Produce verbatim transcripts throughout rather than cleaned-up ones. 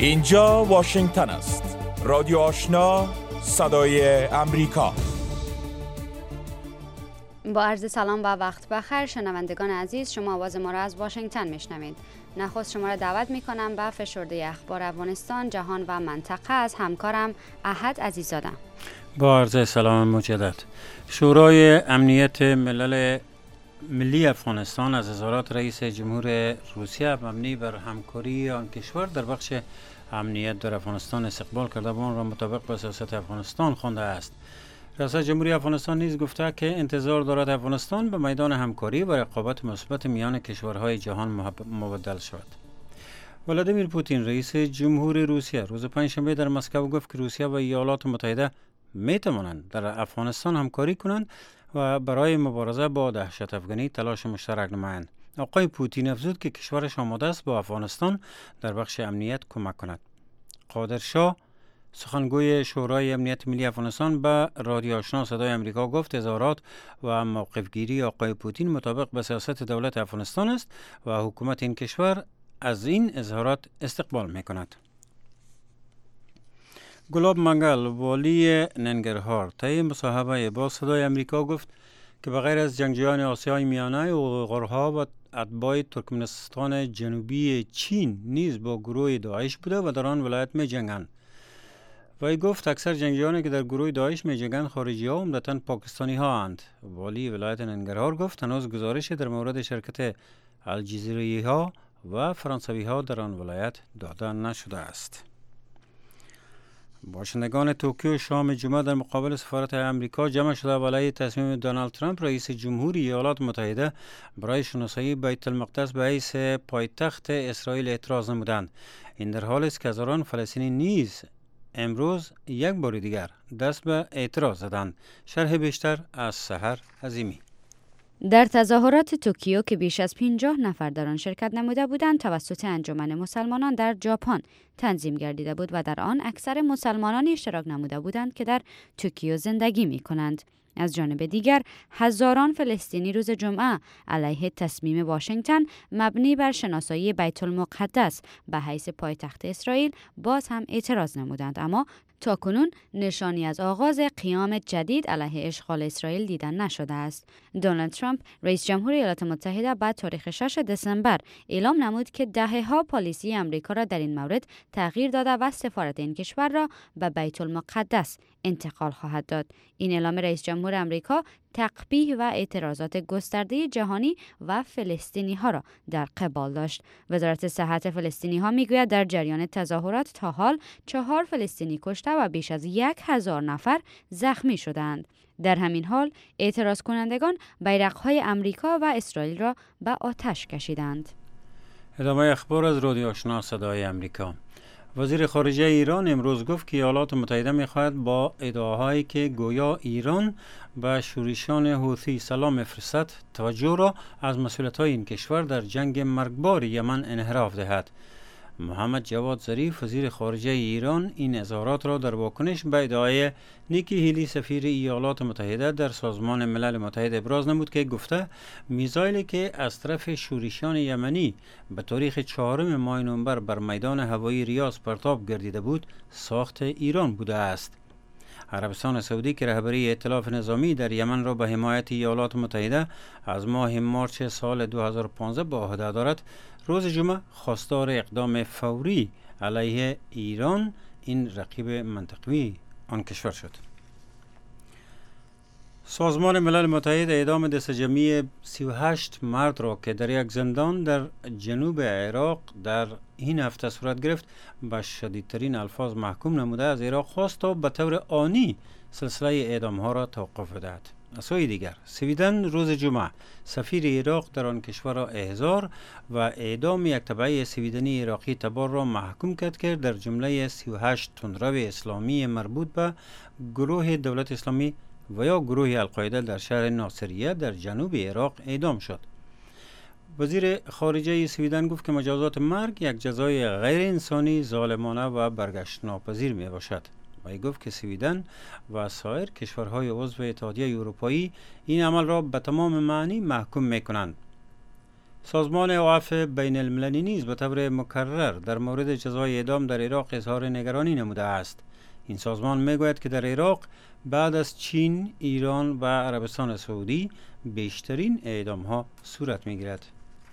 اینجا واشنگتن است. رادیو آشنا، صدای امریکا. با عرض سلام و وقت بخیر شنوندگان عزیز، شما آواز ما را از واشنگتن میشنوید. نخست شما را دعوت میکنم به فشرده اخبار افغانستان، جهان و منطقه از همکارم احد عزیزاده. با عرض سلام مجدد. شورای امنیت ملل ملی افغانستان از اظهارات رئیس جمهور روسیه مبنی بر همکاری آن کشور در بخش امنیت در افغانستان استقبال کرده و آن را مطابق با سیاست افغانستان خوانده است. ریاست جمهوری افغانستان نیز گفته که انتظار دارد افغانستان به میدان همکاری و رقابت مثبت میان کشورهای جهان مبدل شود. ولادیمیر پوتین رئیس جمهور روسیه روز پنجشنبه در مسکو گفت که روسیه و ایالات متحده می توانند در افغانستان همکاری کنند و برای مبارزه با دهشت افغانی تلاش مشترک نمایند. آقای پوتین افزود که کشورش آماده است با افغانستان در بخش امنیت کمک کند. قادر شاه سخنگوی شورای امنیت ملی افغانستان به رادیو آشنا صدای امریکا گفت اظهارات و موقفگیری آقای پوتین مطابق به سیاست دولت افغانستان است و حکومت این کشور از این اظهارات استقبال میکند. گلاب منگل والی ننگرهار طی مصاحبه با صدای امریکا گفت که بغیر از جنگجویان آسیای میانه و غورها و اتباع ترکمنستان جنوبی چین نیز با گروه داعش بوده و در آن ولایت می جنگند. وی گفت اکثر جنگجویانی که در گروه داعش می جنگند خارجی ها عمدتاً پاکستانی ها اند. والی ولایت ننگرهار گفت هنوز گزارشی در مورد شرکت الجزیره ها و فرانسوی ها در آن ولایت داده نشده است. باشندگان توکیو شام جمعه در مقابل سفارت امریکا جمع شده و علیه تصمیم دونالد ترامپ رئیس جمهوری ایالات متحده برای شناسایی بیت المقدس به حیث پایتخت اسرائیل اعتراض نمودند. این در حالی است که هزاران فلسطینی نیز امروز یک بار دیگر دست به اعتراض زدند. شرح بیشتر از سحر عظیمی. در تظاهرات توکیو که بیش از پنجاه نفر در آن شرکت نموده بودند توسط انجمن مسلمانان در ژاپن تنظیم گردیده بود و در آن اکثر مسلمانان اشتراک نموده بودند که در توکیو زندگی می کنند. از جانب دیگر هزاران فلسطینی روز جمعه علیه تصمیم واشنگتن مبنی بر شناسایی بیت المقدس به حیث پایتخت اسرائیل باز هم اعتراض نمودند، اما تاکنون نشانی از آغاز قیام جدید علیه اشغال اسرائیل دیدن نشده است. دونالد ترامپ رئیس جمهور ایالات متحده بعد تاریخ شش دسامبر اعلام نمود که دهه‌ها پالیسی امریکا را در این مورد تغییر داده و سفارت این کشور را به بیت المقدس انتقال خواهد داد. این اعلام رئیس جمهور امریکا تقبیح و اعتراضات گسترده جهانی و فلسطینی ها را در قبال داشت. وزارت صحت فلسطینی ها میگوید در جریان تظاهرات تا حال چهار فلسطینی کشته و بیش از یک هزار نفر زخمی شدند. در همین حال اعتراض کنندگان بیرق‌های امریکا و اسرائیل را به آتش کشیدند. ادامه اخبار از رادیو آشنا صدای امریکا. وزیر خارجه ایران امروز گفت که ایالات متحده می‌خواهد با ادعاهایی که گویا ایران به شورشیان حوثی سلام می‌فرستد توجه را از مسئولیت‌های این کشور در جنگ مرگبار یمن انحراف دهد. محمد جواد ظریف وزیر خارجه ایران این اظهارات را در واکنش به ادعای نیکی هیلی سفیر ایالات متحده در سازمان ملل متحد ابراز نمود که گفته میزایلی که از طرف شورشیان یمنی به تاریخ چهارم ماه نوامبر بر میدان هوایی ریاض پرتاب گردیده بود ساخت ایران بوده است. عربستان سعودی که رهبری ائتلاف نظامی در یمن را به حمایت ایالات متحده از ماه مارچ سال دو هزار و پانزده به عهده دارد، روز جمعه خواستار اقدام فوری علیه ایران، این رقیب منطقوی آن کشور شد. سازمان ملل متحد اعدام دست جمعی سی و هشت مرد را که در یک زندان در جنوب عراق در این هفته صورت گرفت به شدیدترین الفاظ محکوم نموده از عراق خواست تا به طور آنی سلسله اعدام ها را توقف دهد. از سوی دیگر سویدن روز جمعه سفیر عراق در آن کشور را احضار و اعدام یک تبعه سویدنی عراقی تبار را محکوم کرد که در جمله سی و هشت تندرو اسلامی مربوط به گروه دولت اسلامی و یا گروه القاعده در شهر ناصریه در جنوب عراق اعدام شد. وزیر خارجه سویدن گفت که مجازات مرگ یک جزای غیر انسانی، ظالمانه و برگشت ناپذیر می باشد. وی گفت که سویدن و سایر کشورهای عضو اتحادیه اروپایی این عمل را به تمام معنی محکوم می کنند. سازمان عفو بین المللی نیز به طور مکرر در مورد جزای اعدام در عراق اظهار نگرانی نموده است. این سازمان میگوید که در عراق بعد از چین، ایران و عربستان سعودی بیشترین اعدام ها صورت میگیرد.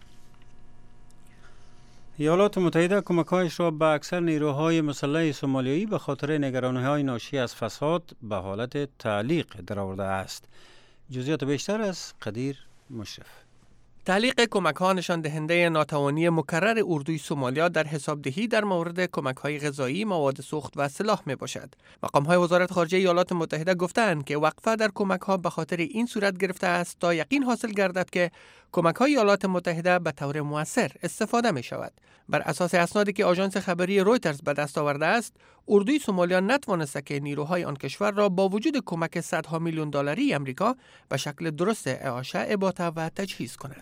ایالات متحده کمک‌هایش را به اکثر نیروهای مسلح سومالیایی به خاطر نگرانی‌های ناشی از فساد به حالت تعلیق درآورده است. جزئیات بیشتر از قدیر مشرف. تعلیق کمک‌ها نشان دهنده ناتوانی مکرر اردوی سومالیا در حسابدهی در مورد کمک‌های غذایی، مواد سوخت و سلاح میباشد. مقام‌های وزارت خارجه ایالات متحده گفتند که وقفه در کمک‌ها به خاطر این صورت گرفته است تا یقین حاصل گردد که کمک‌های ایالات متحده به طور مؤثر استفاده می‌شود. بر اساس اسنادی که آژانس خبری رویترز به دست آورده است، اردوی سومالیا نتوانسته که نیروهای آن کشور را با وجود کمک صدها میلیون دلاری آمریکا به شکل درست اعاشه، احاطه و تجهیز کند.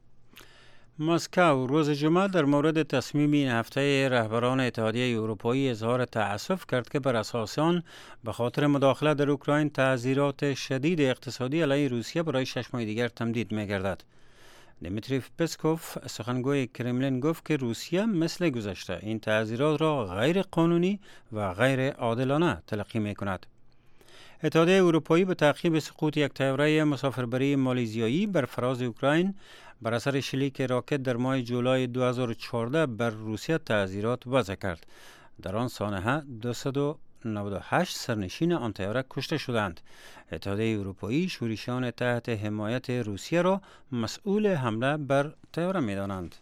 مسکو روز جمعه در مورد تصمیم این هفته رهبران اتحادیه اروپایی اظهار تأسف کرد که بر اساس آن به خاطر مداخله در اوکراین تعزیرات شدید اقتصادی علیه روسیه برای شش ماه دیگر تمدید می‌گردد. دیمیتری پسکوف سخنگوی کرملین گفت که روسیه مثل گذشته این تعزیرات را غیر قانونی و غیر عادلانه تلقی می‌کند. اتحادیه اروپایی به تعقیب سقوط یک طیاره مسافربری مالزیایی بر فراز اوکراین بر اثر شلیک راکت در ماه جولای دو هزار و چهارده بر روسیه تعزیرات وضع کرد. در آن سانحه دویست و نود و هشت سرنشین آن طیاره کشته شدند. اتحادیه اروپایی شورشیان تحت حمایت روسیه را مسئول حمله بر طیاره می‌دانند.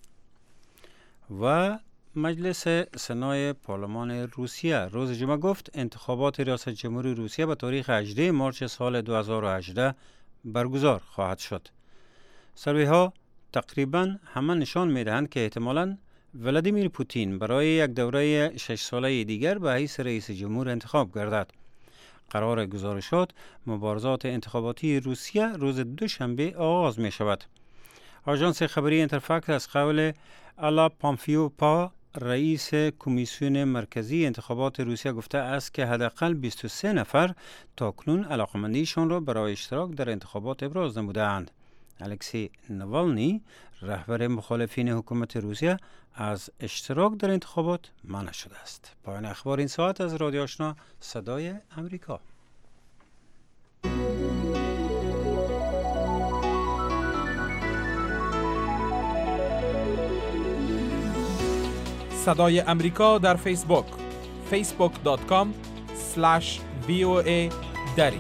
و مجلس سنای پارلمان روسیه روز جمعه گفت انتخابات ریاست جمهوری روسیه به تاریخ هجدهم مارس سال دو هزار و هجده برگزار خواهد شد. سروی ها تقریبا همه نشان می‌دهند که احتمالاً ولادیمیر پوتین برای یک دوره شش ساله دیگر به حیث رئیس جمهور انتخاب گردد. قرار گزارشات مبارزات انتخاباتی روسیه روز دوشنبه آغاز می شود. آژانس خبری اینترفکس از قول الا پامفیوپا رئیس کمیسیون مرکزی انتخابات روسیه گفته است که حداقل بیست و سه نفر تاکنون علاقمندیشان را برای اشتراک در انتخابات ابراز نموده‌اند. الکسی نوالنی رهبر مخالفین حکومت روسیه از اشتراک در انتخابات منع شده است. پایان اخبار این ساعت از رادیو آشنا صدای امریکا. صدای امریکا در فیسبوک فیسبوک دات کام اسلش وی او ای دری.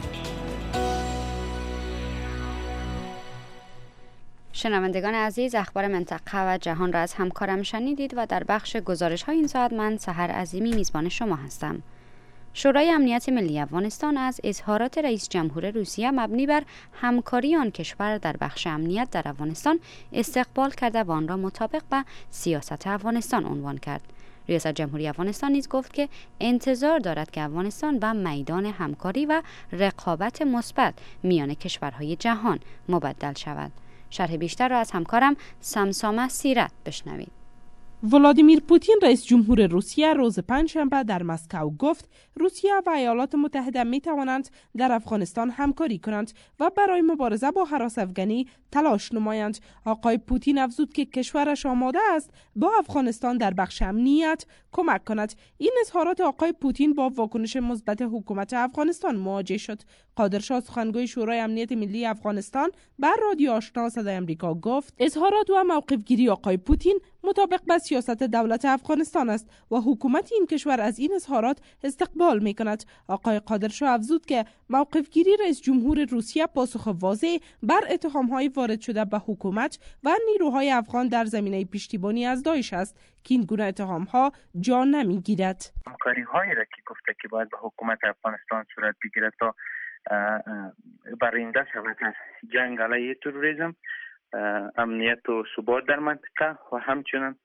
شنوندگان عزیز، اخبار منطقه و جهان را از همکارم شنیدید و در بخش گزارش های این ساعت من سحر عظیمی میزبان شما هستم. شورای امنیت ملی افغانستان از اظهارات رئیس جمهور روسیه مبنی بر همکاری آن کشور در بخش امنیت در افغانستان استقبال کرده و آن را مطابق با سیاست افغانستان عنوان کرد. ریاست جمهوری افغانستان نیز گفت که انتظار دارد که افغانستان به میدان همکاری و رقابت مثبت میان کشورهای جهان مبدل شود. شرح بیشتر را از همکارم سمسامه سیرت بشنوید. ولادیمیر پوتین رئیس جمهور روسیه روز پنجشنبه در مسکو گفت روسیه و ایالات متحده می توانند در افغانستان همکاری کنند و برای مبارزه با هراس افغانی تلاش نمایند. آقای پوتین افزود که کشورش آماده است با افغانستان در بخش امنیت کمک کند. این اظهارات آقای پوتین با واکنش مثبت حکومت افغانستان مواجه شد. قادرشاه سخنگوی شورای امنیت ملی افغانستان بر رادیو آشنا صدای آمریکا گفت اظهارات و موقفگیری آقای پوتین مطابق با سیاست دولت افغانستان است و حکومت این کشور از این اظهارات استقبال می کند. آقای قادرشاه افزود که موقفگیری رئیس جمهور روسیه پاسخ واضح بر اتهام‌های وارد شده به حکومت و نیروهای افغان در زمینه پشتیبانی از داعش است که این گونه اتهام‌ها جا نمی‌گیرد. همکاری‌هایی را که گفته که باید با حکومت افغانستان صورت بگیرد تا برنده شود از جنگ علیه تروریسم، امنیت و ثبات در منطقه و همچنین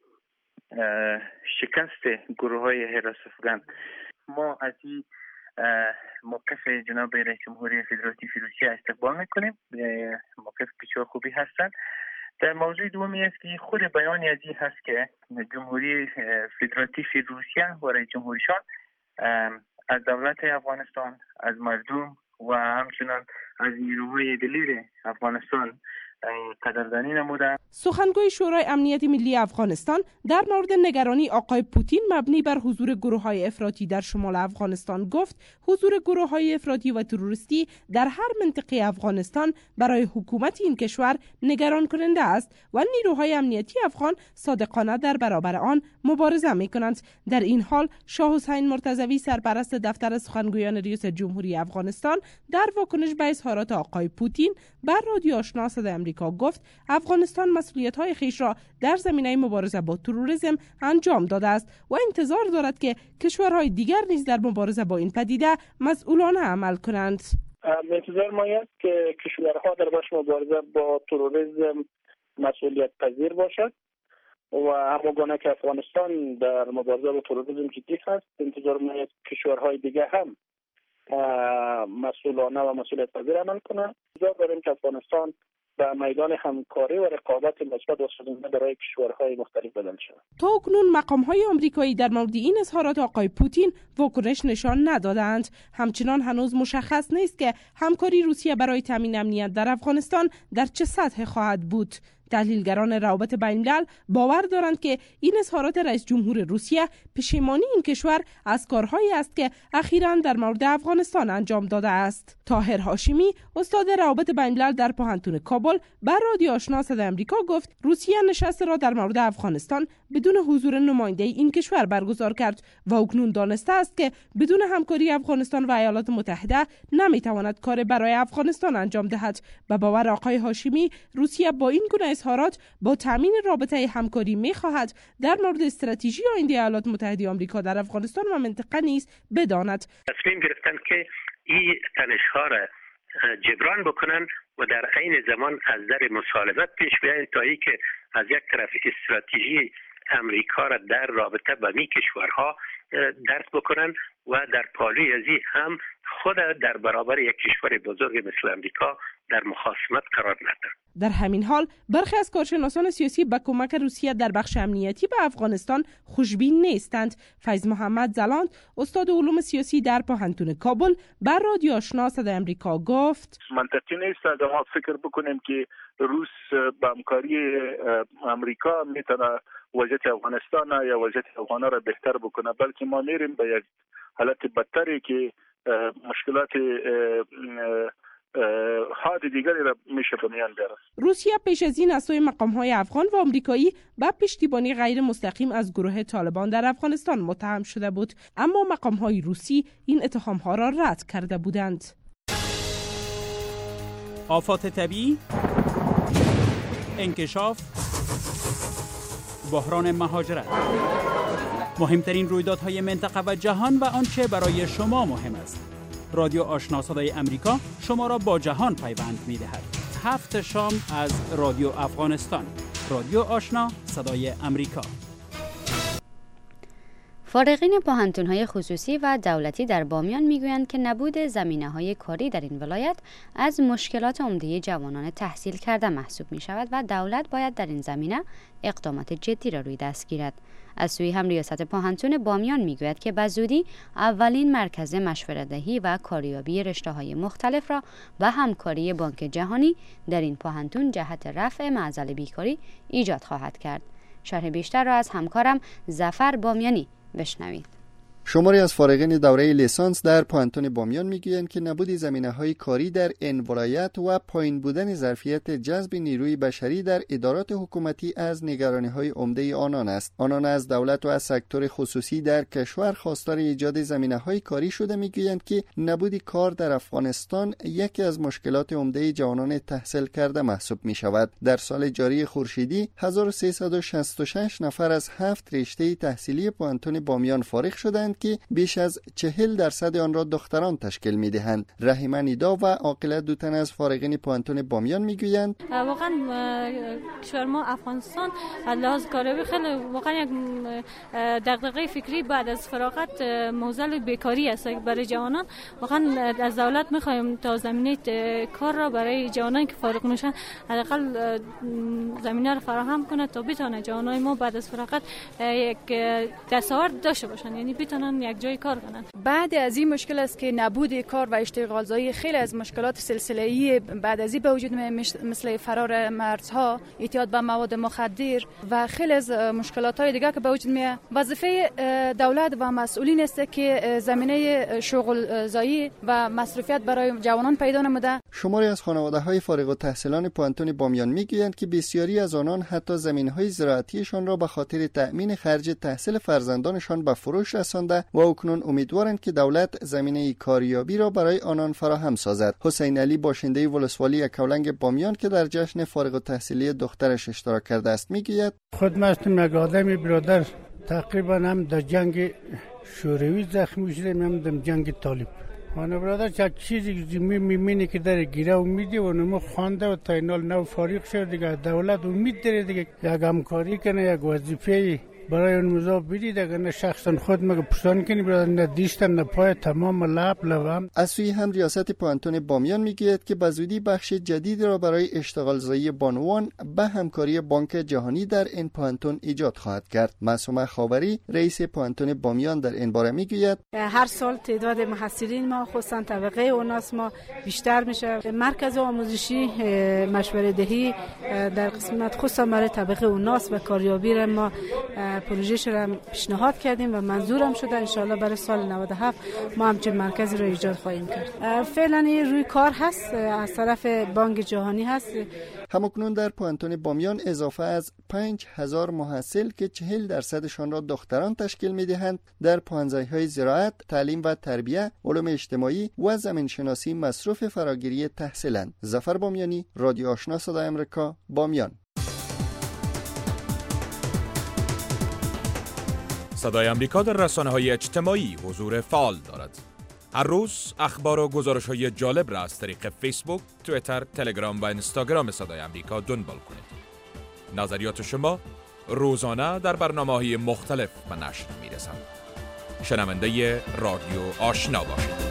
شکست گروه های هراس افغان. ما از این موقف جناب رئیس جمهوری فدراتیو روسیه استقبال میکنیم. موقف بسیار خوبی هستند. در موضوع دومی است که خود بیانی از این هست که جمهوری فدراتیو روسیه و رئیس جمهوریشان از دولت افغانستان، از مردم و همچنین از نیروهای دلیر افغانستان قدردانی نمودند. سخنگوی شورای امنیت ملی افغانستان در مورد نگرانی آقای پوتین مبنی بر حضور گروه‌های افراطی در شمال افغانستان گفت حضور گروه‌های افراطی و تروریستی در هر منطقه افغانستان برای حکومت این کشور نگران کننده است و نیروهای امنیتی افغان صادقانه در برابر آن مبارزه می‌کنند. در این حال شاه حسین مرتضوی سرپرست دفتر سخنگویان ریاست جمهوری افغانستان در واکنش به اظهارات آقای پوتین بر رادیو آشنا صدای آمریکا گفت افغانستان مسئولیت‌های خویش را در زمینه مبارزه با تروریسم انجام داده است و انتظار دارد که کشورهای دیگر نیز در مبارزه با این پدیده مسئولانه عمل کنند. انتظار ما است که کشورها در بخش مبارزه با تروریسم مسئولیت پذیر باشد و همانگونه که افغانستان در مبارزه با تروریسم جدی است، انتظار ما است کشورهای دیگر هم مسئولانه و مسئولیت پذیر عمل کنند. انتظار داریم که افغانستان به میدان همکاری و رقابت مثبت و سازنده برای کشورهای مختلف بدل شود. تا اکنون مقام‌های آمریکایی در مورد این اظهارات آقای پوتین واکنش نشان ندادند. همچنان هنوز مشخص نیست که همکاری روسیه برای تامین امنیت در افغانستان در چه سطح خواهد بود. تحلیلگران روابط بین‌الملل باور دارند که این اظهارات رئیس جمهور روسیه پشیمانی این کشور از کارهایی است که اخیراً در مورد افغانستان انجام داده است. طاهر هاشمی استاد روابط بین‌الملل در پوهنتون کابل بر رادیو آشنا صدای آمریکا گفت روسیه نشست را در مورد افغانستان بدون حضور نماینده این کشور برگزار کرد و اکنون دانسته است که بدون همکاری افغانستان و ایالات متحده نمیتواند کار برای افغانستان انجام دهد. به باور آقای هاشمی روسیه با این گونه اظهارات با تامین رابطه همکاری می‌خواهد در مورد استراتژی آینده ایالات متحده آمریکا در افغانستان و منطقه نیز بداند. تصمیم گرفتن که این تنش‌ها را جبران بکنن و در عین زمان از در مسالمت پیش بیاین تا ای که از یک طرف استراتژی امریکا را در رابطه با می کشورها درک بکنن و در پالوی ازی هم خود در برابر یک کشور بزرگ مثل امریکا در مخاصمت قرار ندن. در همین حال برخی از کارشناسان سیاسی به کمک روسیه در بخش امنیتی به افغانستان خوشبین نیستند. فیض محمد زلاند استاد علوم سیاسی در پوهنتون کابل بر رادیو آشنا صدای آمریکا گفت منطقی نیست اگر ما فکر بکنیم که روس با همکاری امریکا میتونه وضعیت افغانستان یا وضعیت افغان‌ها را بهتر بکنه، بلکه ما میریم به یک حالت بدتری که مشکلات حاد دیگری را میشه به میان بیاره. روسیه پیش از این از سوی مقام‌های افغان و آمریکایی به پشتیبانی غیر مستقیم از گروه طالبان در افغانستان متهم شده بود، اما مقام‌های روسی این اتهام‌ها را رد کرده بودند. آفات طبیعی، انکشاف، بحران مهاجرت، مهمترین رویدادهای منطقه و جهان و آنچه برای شما مهم است. رادیو آشنا صدای امریکا شما را با جهان پیوند می‌دهد. هفت شام از رادیو افغانستان. رادیو آشنا صدای امریکا. فارغین پوهنتون‌های خصوصی و دولتی در بامیان میگویند که نبود زمینه‌های کاری در این ولایت از مشکلات عمده جوانان تحصیل کرده محسوب می‌شود و دولت باید در این زمینه اقدامات جدی را روی دست گیرد. از سوی هم ریاست پوهنتون بامیان میگوید که به زودی اولین مرکز مشورت‌دهی و کاریابی رشته‌های مختلف را به همکاری بانک جهانی در این پوهنتون جهت رفع معضل بیکاری ایجاد خواهد کرد. شرح بیشتر را از همکارم ظفر بامیانی بشنوید. شماری از فارغین دوره لیسانس در پوهنتون بامیان میگویند که نبود زمینه‌های کاری در این ولایت و پایین بودن ظرفیت جذب نیروی بشری در ادارات حکومتی از نگرانی‌های عمده آنان است. آنان از دولت و از سکتور خصوصی در کشور خواستار ایجاد زمینه‌های کاری شده میگویند که نبود کار در افغانستان یکی از مشکلات عمده جوانان تحصیل کرده محسوب می‌شود. در سال جاری خورشیدی هزار و سیصد و شصت و شش نفر از هفت رشته تحصیلی پوهنتون بامیان فارغ شدند که بیش از چهل درصد آن را دختران تشکیل می‌دهند. رحیمه نیدا و عاقله دو تن از فارغین پوهنتون بامیان میگویند واقعا کشور ما افغانستان از لحاظ کاری خیلی واقعا یک دغدغه فکری بعد از فراغت موزل بیکاری است برای جوانان. واقعا از دولت می‌خوایم تا زمینه کار را برای جوانان که فارغ میشن حداقل زمینه را فراهم کنه تا بتونه جوانای ما بعد از فراغت یک دستاورد داشته باشن، یعنی بتونن بتونن یک جای کار کنن. بعد از این مشکل است که نبود کار و اشتغال زایی خیلی از مشکلات سلسله‌ای بعد از این به وجود مثل فرار مرزها، اعتیاد به مواد مخدر و خیلی از مشکلات‌های دیگه که به وجود میاد. وظیفه دولت و مسئولین است که زمینه شغل زایی و مصروفیت برای جوانان پیدا نموده. شماری از خانواده‌های فارغ التحصیلان پانتون بامیان میگویند که بسیاری از آنان حتی زمین‌های زراعتیشان را به خاطر تأمین خرج تحصیل فرزندانشان به فروش رسانده و اکنون امیدوارند که دولت زمینه کاریابی را برای آنان فراهم سازد. حسین علی باشنده ولسوالی کولنگ بامیان که در جشن فارغ التحصیلی دخترش اشتراک کرده است میگوید خود من یک آدمی برادر تقریبا هم در جنگ شوروی زخمی شدم، هم در جنگ طالب. من برادر چه چیزی می‌بینی که در گیره امید و نمو خوانده و تا اینال نو فارغ شد دیگه دولت امید داره دیگه یک همکاری کنه، یک وظیفه برای اون موضوع بدید. اگر نه شخصا خود مگه پشتان کنی برادر نه دیشتن نه پای تمام لب لبم. از سوی هم ریاست پانتون بامیان میگوید که به زودی بخش جدید را برای اشتغال زایی بانوان به همکاری بانک جهانی در این پانتون ایجاد خواهد کرد. معصومه خاوری رئیس پانتون بامیان در این باره میگوید هر سال تعداد محصلین ما خصوصا طبقه اوناس ما بیشتر میشه. مرکز آموزشی مشوره دهی در قسمت خصوصا برای طبقه اوناس و کاریابی را ما پروژه را پیشنهاد کردیم و منظورم شده. ان شاء الله برای سال نود و هفت ما همچین مرکزی را ایجاد خواهیم کرد. فعلا روی کار هست، از طرف بانک جهانی هست. همکنون در پانتون بامیان اضافه از پنج هزار محصل که چهل درصدشان را دختران تشکیل می‌دهند در پانزده‌های زراعت، تعلیم و تربیت، علوم اجتماعی و زمین‌شناسی مصروف فراگیری تحصیلند. ظفر بامیانی، رادیو آشنا صدای آمریکا، بامیان. صدای آمریکا در رسانه‌های اجتماعی حضور فعال دارد. هر روز اخبار و گزارش‌های جالب را از طریق فیسبوک، توییتر، تلگرام و اینستاگرام صدای آمریکا دنبال کنید. نظریات شما روزانه در برنامه‌های مختلف به نشر می‌رسند. شنونده رادیو آشنا باشید.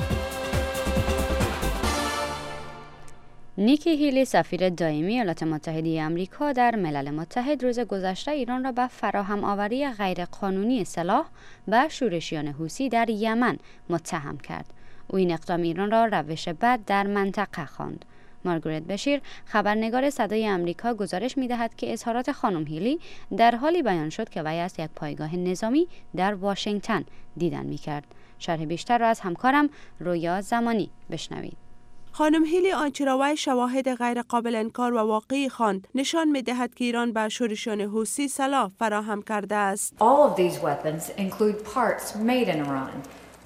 نیکی هیلی سفیر دائمی ایالات متحده آمریکا در ملل متحد روز گذشته ایران را به فراهم آوری غیرقانونی سلاح و شورشیان حوثی در یمن متهم کرد. او این اقدام ایران را روش بد در منطقه خواند. مارگارت بشیر خبرنگار صدای آمریکا گزارش می‌دهد که اظهارات خانم هیلی در حالی بیان شد که وی از یک پایگاه نظامی در واشنگتن دیدن می‌کرد. شرح بیشتر را از همکارم رویا زمانی بشنوید. خانم هیلی آنچه را وی شواهد غیر قابل انکار و واقعی خواند نشان می‌دهد که ایران به شورشیان حوثی سلاح فراهم کرده است. All of these weapons include parts made in Iran.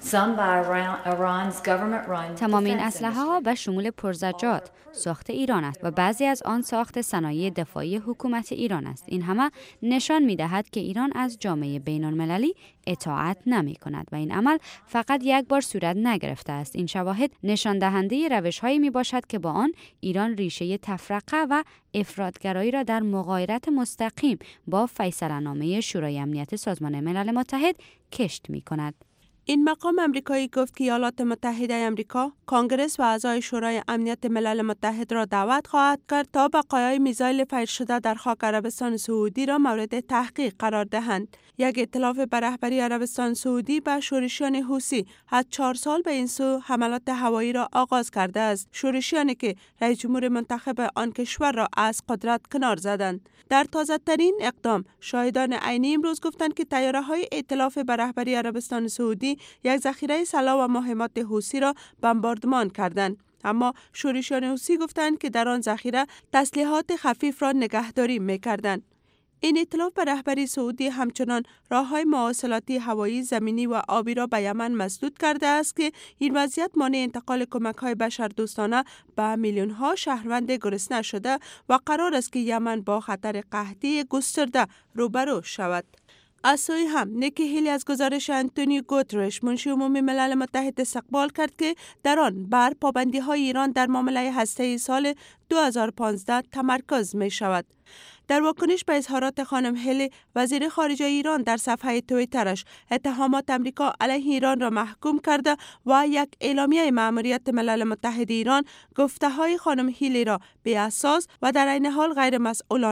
تمام این اسلحه ها به شمول پرزجات ساخت ایران است و بعضی از آن ساخت صنایع دفاعی حکومت ایران است. این همه نشان می دهد که ایران از جامعه بین المللی اطاعت نمی کند و این عمل فقط یک بار صورت نگرفته است. این شواهد نشان دهنده روش هایی می باشد که با آن ایران ریشه تفرقه و افراطگرایی را در مغایرت مستقیم با فیصله نامه شورای امنیت سازمان ملل متحد کشت می کند. این مقام امریکایی گفت که ایالات متحده امریکا، کانگرس و اعضای شورای امنیت ملل متحد را دعوت خواهد کرد تا بقایای میزایل فیر شده در خاک عربستان سعودی را مورد تحقیق قرار دهند. یک ائتلاف به رهبری عربستان سعودی به شورشیان حوثی از چهار سال به این سو حملات هوایی را آغاز کرده است. شورشیانی که رئیس جمهور منتخب آن کشور را از قدرت کنار زدند. در تازه ترین اقدام شاهدان عینی امروز گفتند که طیاره های ائتلاف به رهبری عربستان سعودی یک ذخیره سلاح و مهمات حوثی را بمباردمان کردند. اما شورشیان حوثی گفتند که در آن ذخیره تسلیحات خفیف را نگهداری می‌کردند. این ائتلاف به رهبری سعودی همچنان راه‌های مواصلاتی هوایی، زمینی و آبی را به یمن مسدود کرده است که این وضعیت مانع انتقال کمک‌های بشردوستانه به میلیون‌ها شهروند گرسنه شده و قرار است که یمن با خطر قحطی گسترده روبرو شود. از سوی هم نیکی هیلی از گزارش انتونیو گوترش منشی عمومی ملل متحد استقبال کرد که در آن بر پابندی‌های ایران در معامله هسته‌ای سال دو هزار و پانزده تمرکز می شود. در واکنش به اظهارات خانم هیلی، وزیر خارجه ایران در صفحه توییترش اتهامات امریکا علیه ایران را محکوم کرده و یک اعلامیه مأموریت ملل متحد ایران گفته‌های خانم هیلی را بی اساس و در عین حال غیر مسئولانه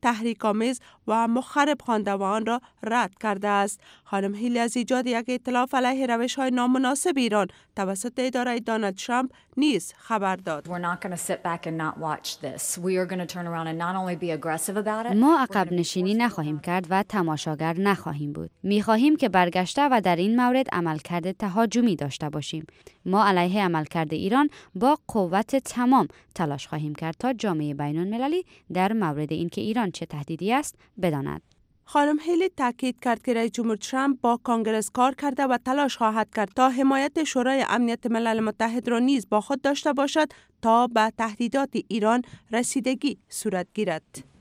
تحریک‌آمیز و مخرب خوانده و آن را رد کرده است. خانم هیلی از ایجاد یک ائتلاف علیه روش‌های نامناسب ایران توسط اداره دونالد ترامپ نیز خبر داد. ما عقب نشینی نخواهیم کرد و تماشاگر نخواهیم بود. می‌خواهیم که برگشته و در این مورد عملکرد تهاجمی داشته باشیم. ما علیه عملکرد ایران با قوت تمام تلاش خواهیم کرد تا جامعه بین‌المللی در مورد اینکه ایران چه تهدیدی است بداند. خانم هیلی تاکید کرد که رئیس جمهور ترامپ با کانگرس کار کرده و تلاش خواهد کرد تا حمایت شورای امنیت ملل متحد را نیز با خود داشته باشد تا به تهدیدات ایران رسیدگی صورت گیرد.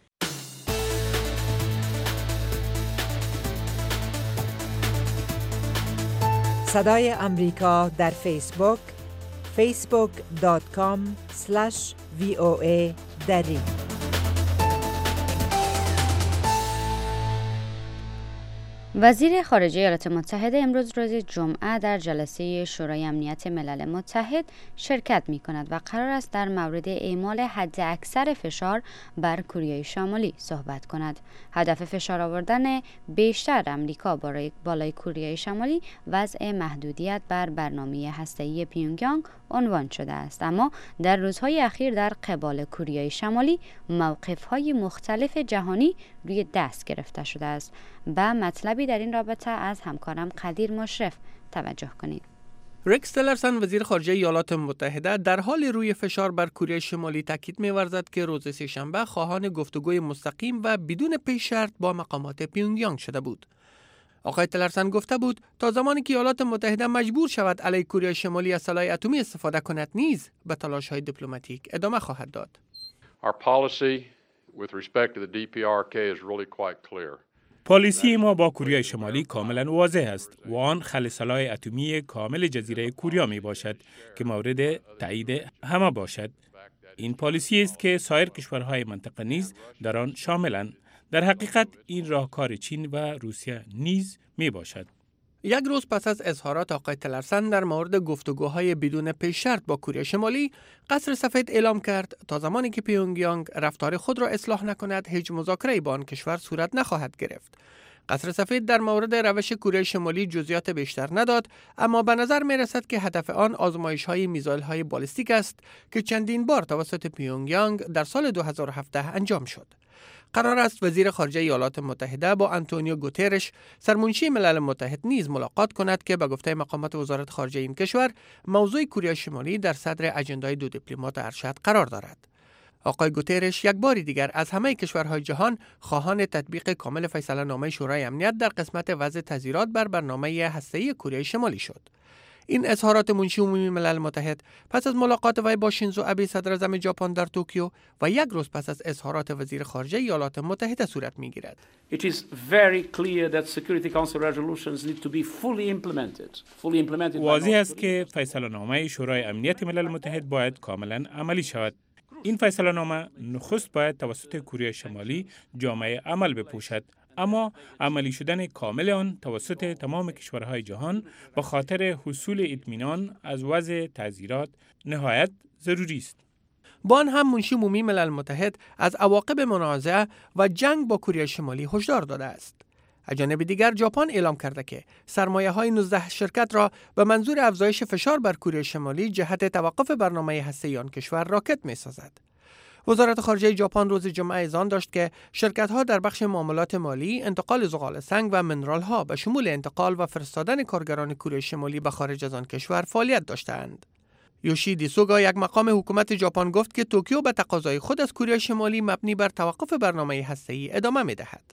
صدای امریکا در فیسبوک فیسبوک دات کام اسلش وی او ای دری. وزیر خارجه ایالات متحده امروز روز جمعه در جلسه شورای امنیت ملل متحد شرکت می کند و قرار است در مورد اعمال حد اکثر فشار بر کره شمالی صحبت کند. هدف فشار آوردن بیشتر امریکا بالای کره شمالی وضع محدودیت بر برنامه هسته‌ای پیونگیانگ عنوان شده است، اما در روزهای اخیر در قبال کره شمالی موقف‌های مختلف جهانی روی دست گرفته شده است. به مطلبی در این رابطه از همکارم قدیر مشرف توجه کنید. رکس تلرسن وزیر خارجه ایالات متحده در حال روی فشار بر کره شمالی تاکید می‌ورزد که روز سه‌شنبه خواهان گفتگوی مستقیم و بدون پیش شرط با مقامات پیونگیانگ شده بود. آقای تلرسن گفته بود تا زمانی که ایالات متحده مجبور شود علیه کره شمالی از سلاح اتمی استفاده کند نیز به تلاش‌های دیپلماتیک ادامه خواهد داد. Our policy with respect to the دی پی آر کی is really quite clear. پالیسی ما با کره شمالی کاملا واضح است و آن خل سلاح اتمی کامل جزیره کره می باشد که مورد تایید همه باشد. این پالیسی است که سایر کشورهای منطقه نیز در آن شاملند. در حقیقت این راهکار چین و روسیه نیز می باشد. یک روز پس از اظهارات آقای تلرسن در مورد گفتگوهای بدون پیش شرط با کره شمالی، قصر سفید اعلام کرد تا زمانی که پیونگیانگ رفتار خود را اصلاح نکند هیچ مذاکره‌ای با آن کشور صورت نخواهد گرفت. قصر سفید در مورد روش کره شمالی جزئیات بیشتر نداد، اما به نظر می رسد که هدف آن آزمایش‌های میزایل‌های بالستیک است که چندین بار توسط پیونگیانگ در سال دو هزار و هفده انجام شد. قرار است وزیر خارجه ایالات متحده با آنتونیو گوترش سرمنشی ملل متحد نیز ملاقات کند که به گفته مقامات وزارت خارجه این کشور موضوع کره شمالی در صدر اجندای دو دیپلمات ارشد قرار دارد. آقای گوترش یک بار دیگر از همه کشورهای جهان خواهان تطبیق کامل فیصله نامه شورای امنیت در قسمت وضع تذیرات بر برنامه هسته‌ای کره شمالی شد. این اظهارات منشی عمومی ملل متحد پس از ملاقات وی با شینزو آبه صدر اعظم ژاپن در توکیو و یک روز پس از اظهارات وزیر خارجه ایالات متحده صورت می‌گیرد. It is very clear that Security Council resolutions need to be fully implemented. Fully implemented. واضح است که فیصله نامه شورای امنیت ملل متحد باید کاملا عملی شود. این فیصله نامه نخست باید توسط کره شمالی جامعه عمل بپوشد، اما عملی شدن کامل آن توسط تمام کشورهای جهان به خاطر حصول اطمینان از وضع تعزیرات نهایت ضروری است. با آن هم منشی عمومی ملل متحد از عواقب منازعه و جنگ با کره شمالی هشدار داده است. از جانب دیگر ژاپن اعلام کرده که سرمایه‌های نوزده شرکت را به منظور افزایش فشار بر کره شمالی جهت توقف برنامه هسته‌ای آن کشور راکت می‌سازد. وزارت خارجه ژاپن روز جمعه اعلام داشت که شرکت‌ها در بخش معاملات مالی، انتقال زغال سنگ و منرال‌ها به شمول انتقال و فرستادن کارگران کره شمالی به خارج از آن کشور فعالیت داشتند. یوشیدی سوگا، یک مقام حکومت ژاپن، گفت که توکیو به تقاضای خود از کره شمالی مبنی بر توقف برنامه هسته‌ای ادامه می‌دهد.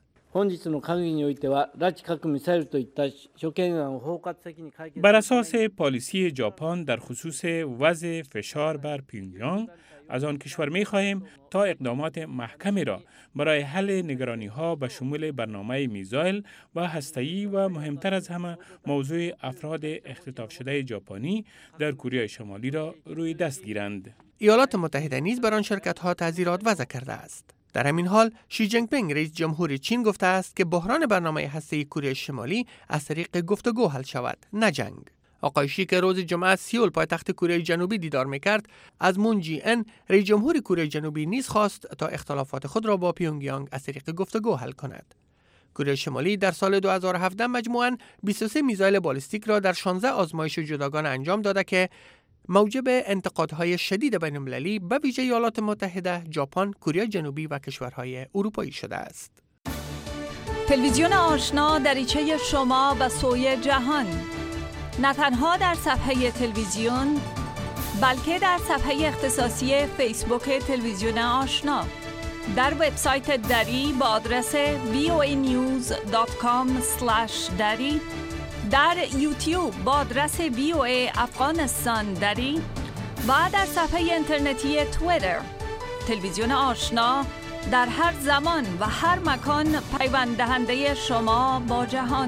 بر اساس پالیسی ژاپن در خصوص وضع فشار بر پیونگیانگ از آن کشور می خواهیم تا اقدامات محکمی را برای حل نگرانی‌ها به شمول برنامه میزایل و هسته‌ای و مهمتر از همه موضوع افراد اختطاف شده ژاپنی در کره شمالی را روی دست گیرند. ایالات متحده نیز بر آن شرکت‌ها تعزیرات وضع کرده است. در همین حال شی جین پینگ رئیس جمهور چین گفته است که بحران برنامه هسته‌ای کره شمالی از طریق گفتگو حل شود، نه جنگ. آقای شی که روز جمعه سیول پایتخت کره جنوبی دیدار میکرد، از مون جی ان رئیس جمهور کره جنوبی نیز خواست تا اختلافات خود را با پیونگیانگ از طریق گفتگو حل کند. کره شمالی در سال دو هزار و هفده مجموعاً بیست و سه میزایل بالستیک را در شانزده آزمایش جداگانه انجام داده که موجب انتقادهای شدید بین‌المللی به ویژه ایالات متحده، ژاپن، کره جنوبی و کشورهای اروپایی شده است. تلویزیون آشنا دریچه شما و سوی جهان، نه تنها در صفحه تلویزیون بلکه در صفحه اختصاصی فیسبوک تلویزیون آشنا، در وبسایت دری با آدرس وی او ای نیوز دات کام اسلش دری، در یوتیوب با آدرس وی او ای افغانستان دری و در صفحه اینترنتی توییتر. تلویزیون آشنا در هر زمان و هر مکان پیوند دهنده شما با جهان.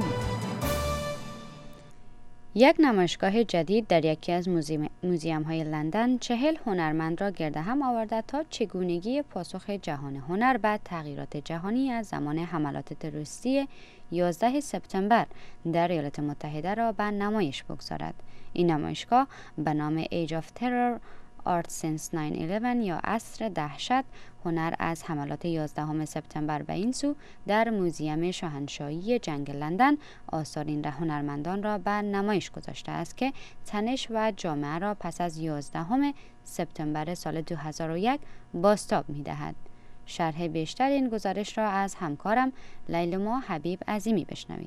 یک نمایشگاه جدید در یکی از موزیم های لندن چهل هنرمند را گرد هم آورده تا چگونگی پاسخ جهان هنر به تغییرات جهانی از زمان حملات تروریستی یازده سپتامبر در ایالات متحده را به نمایش بگذارد. این نمایشگاه به نام Age of Terror Art Since ناین الیون یا عصر دهشت، هنر از حملات یازدهم سپتامبر به این سو در موزیم شاهنشاهی جنگ لندن آثار این هنرمندان را به نمایش گذاشته است که تنش و جامعه را پس از یازدهم سپتامبر سال دو هزار و یک بازتاب می‌دهد. شرح بیشتر این گزارش را از همکارم لیلما حبیب عظیمی بشنوید.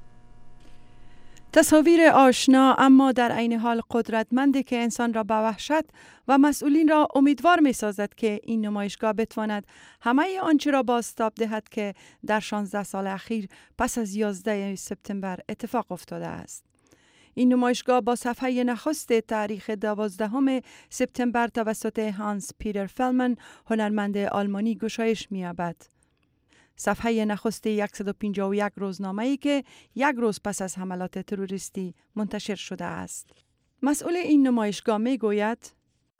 تصاویر آشنا اما در عین حال قدرتمندی که انسان را به وحشت و مسئولین را امیدوار می سازد که این نمایشگاه بتواند همه آنچه را بازتاب دهد که در شانزده سال اخیر پس از یازده سپتامبر اتفاق افتاده است. این نمایشگاه با صفحه نخست تاریخ دوازدهم سپتامبر توسط هانس پیتر فلمن هنرمند آلمانی گشایش می‌یابد. صفحه نخست صد و پنجاه و یک روزنامه‌ای که یک روز پس از حملات تروریستی منتشر شده است. مسئول این نمایشگاه می‌گوید: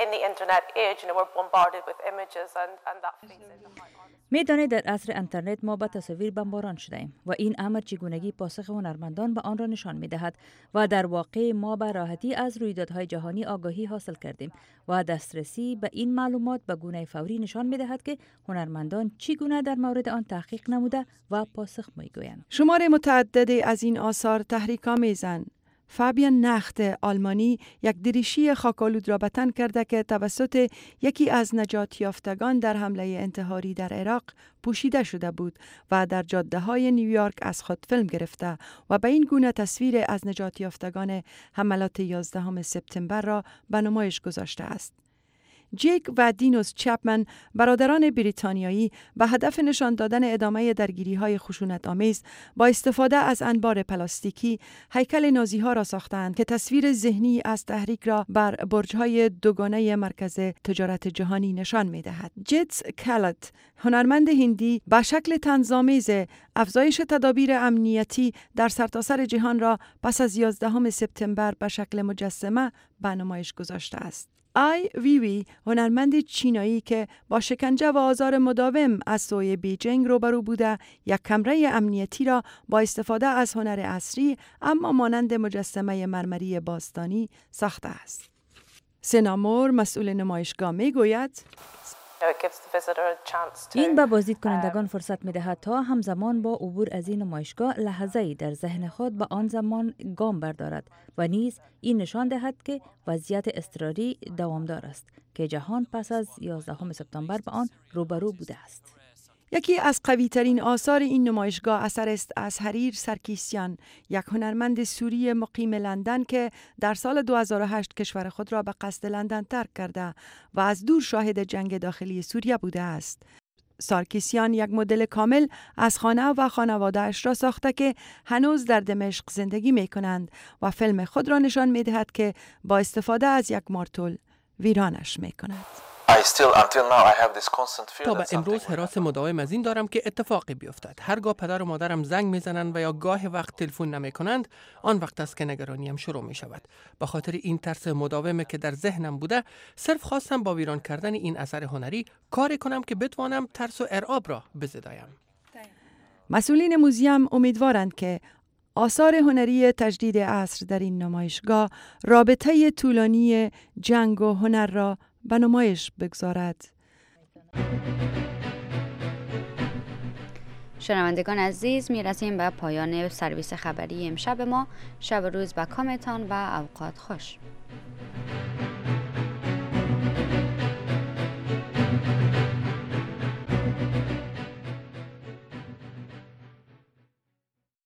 می‌دانید در عصر اینترنت ما با تصاویر بمباران شده‌ایم و این امر چگونگی پاسخ هنرمندان به آن را نشان می‌دهد و در واقع ما به راحتی از رویدادهای جهانی آگاهی حاصل کردیم و دسترسی به این معلومات به گونه فوری نشان می‌دهد که هنرمندان چگونه در مورد آن تحقیق نموده و پاسخ می‌گویند. شمار متعددی از این آثار تحریک‌آمیزند. فابیان نخت آلمانی یک دریشی خاک‌آلود را به تن کرده که توسط یکی از نجات یافتگان در حمله انتحاری در عراق پوشیده شده بود و در جاده‌های نیویورک از خود فیلم گرفته و به این گونه تصویر از نجات یافتگان حملات یازدهم سپتامبر را به نمایش گذاشته است. جیک و دینوس چپمن برادران بریتانیایی به هدف نشان دادن ادامه درگیری‌های خشونت‌آمیز با استفاده از انبار پلاستیکی هیکل نازی‌ها را ساختند که تصویر ذهنی از تحریک را بر برج‌های دوگانه مرکز تجارت جهانی نشان می‌دهد. جیتس کالت هنرمند هندی به شکل طنزآمیز افزایش تدابیر امنیتی در سرتاسر جهان را پس از یازدهم سپتامبر به شکل مجسمه به نمایش گذاشته است. آی وی وی هنرمند چینایی که با شکنجه و آزار مداوم از سوی بیجینگ روبرو بوده، یک کمره امنیتی را با استفاده از هنر عصری اما مانند مجسمه مرمری باستانی ساخته است. سنامور مسئول نمایشگاه می گوید: این به بازدید کنندگان فرصت می دهد تا همزمان با عبور از این نمایشگاه لحظه‌ای در ذهن خود به آن زمان گام بردارد و نیز این نشان دهد که وضعیت اضطراری دوامدار است که جهان پس از یازدهم سپتامبر به آن روبرو بوده است. یکی از قوی ترین آثار این نمایشگاه اثر است از حریر سرکیسیان، یک هنرمند سوری مقیم لندن که در سال دو هزار و هشت کشور خود را به قصد لندن ترک کرده و از دور شاهد جنگ داخلی سوریه بوده است. سارکیسیان یک مدل کامل از خانه و خانواده‌اش را ساخته که هنوز در دمشق زندگی می کنند و فیلم خود را نشان می دهد که با استفاده از یک مارتول ویرانش می کند. تا به امروز حراس مداوم از این دارم که اتفاقی بیفتد. هرگاه پدر و مادرم زنگ میزنند و یا گاه وقت تلفن نمی کنند، آن وقت است که نگرانیم شروع می شود. به خاطر این ترس مداومه که در ذهنم بوده، صرف خواستم با ویران کردن این اثر هنری کاری کنم که بتوانم ترس و ارعاب را بزدایم. مسئولین موزیم امیدوارند که آثار هنری تجدید عصر در این نمایشگاه رابطه طولانی جنگ و هنر را به نمایش بگذارد. شنوندگان عزیز، میرسیم به پایان سرویس خبری امشب ما. شب و روز به کامتان و اوقات خوش.